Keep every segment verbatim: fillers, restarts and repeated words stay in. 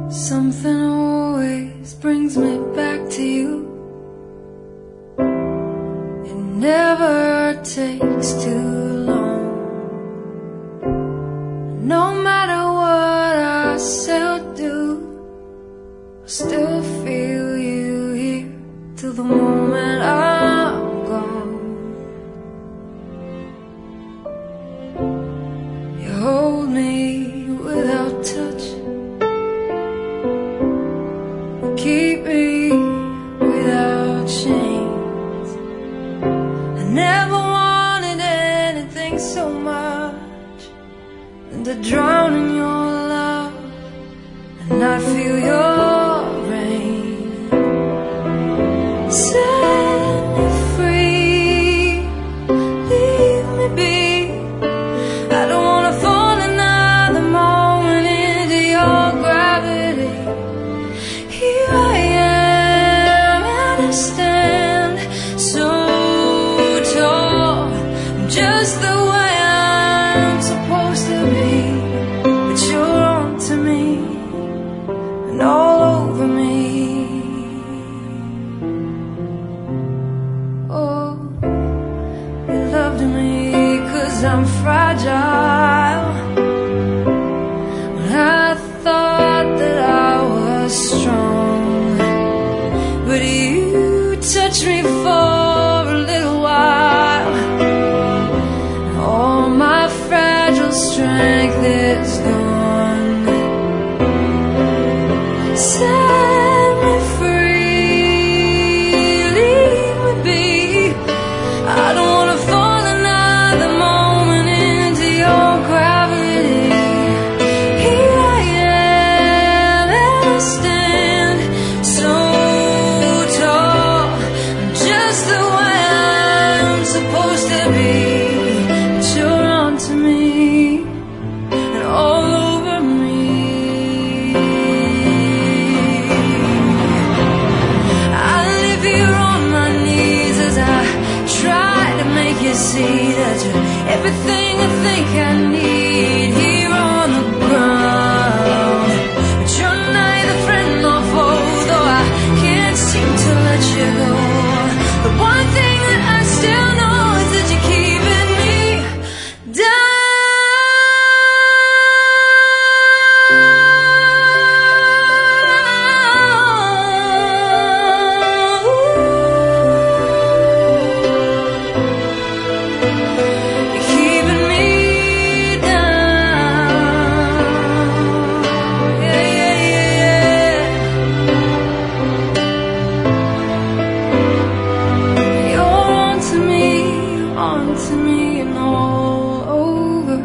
Something always brings me back to you. It never takes too long. No matter what I say or do, I still feel you here till the moment I'm gone. You hold me without touch, keep me without chains. I never wanted anything so much than to drown in your love and not feel your rain. Set me free, leave me be. I don't wanna fall another moment into your gravity. Here I am and I stand so tall, just the way I'm supposed to be. But you're on to me and all over me. Oh, you loved me 'cause I'm fragile. When I thought that I was strong, but you touched me for a little while. All my fragile strength is gone. Set me free, leave me be. I don't wanna fall another moment into your gravity. Here I am and I stand so tall, just the way I'm supposed to be. But you're on to me and all over me. I live here on my knees as I try to make you see that you're everything I think I need here on the ground. But you're neither friend nor foe, though I can't seem to let you go. The one thing that I still know is that you're keeping me down. You're keeping me down. Yeah, yeah, yeah, yeah. You're on to me, on to me and all over.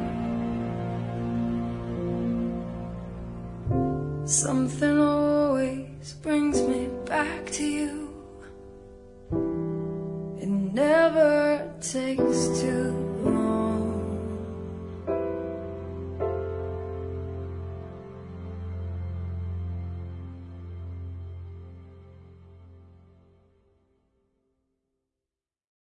Something always brings me back to you. It never takes too